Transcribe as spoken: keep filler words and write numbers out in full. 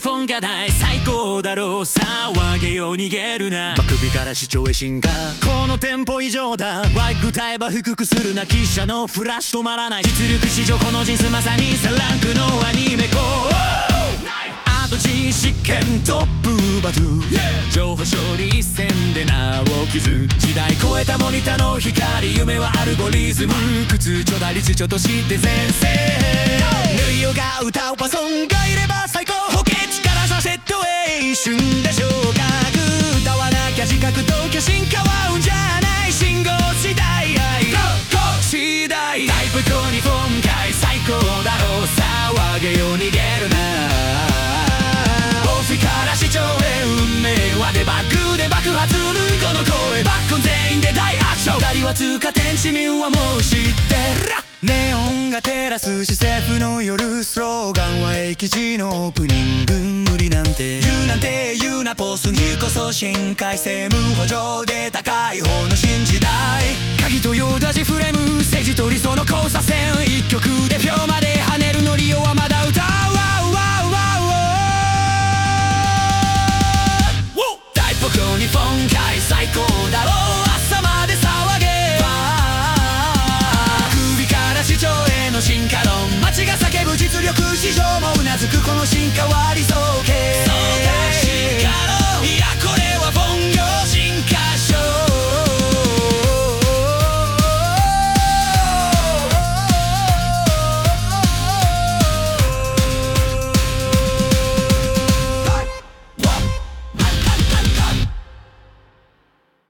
フォンがない最高だろう騒げよ逃げるな首から視聴へ進化このテンポ異常だワイク歌えば低くするな汽車のフラッシュ止まらない実力史上この人数まさにさランクのアニメコアドジ試験トップバトゥ情報処理戦で名を刻時代超えたモニターの光夢はアルゴリズム苦痛ちょだ率ちょとして前世ルイオが歌うパソンがいれば最高補欠からさセットへ一瞬で昇格歌わなきゃ自覚と化身変わうんじゃない信号次第次第タイプとにフォンかい最高だろう騒げよ逃げるなオフィから市長へ運命はデバッグで爆発ルイコの声バックン全員で大アクション二人は通過点市民はもう知ってるネオンが照らす市政府の夜スローガンは駅地のオープニング無理なんて言うなんて言うなポスにこそ新改正無補助で高い方の新時代鍵と用だじフレーム政治と理想の交差点一曲で票まで跳ねるのリオはまだ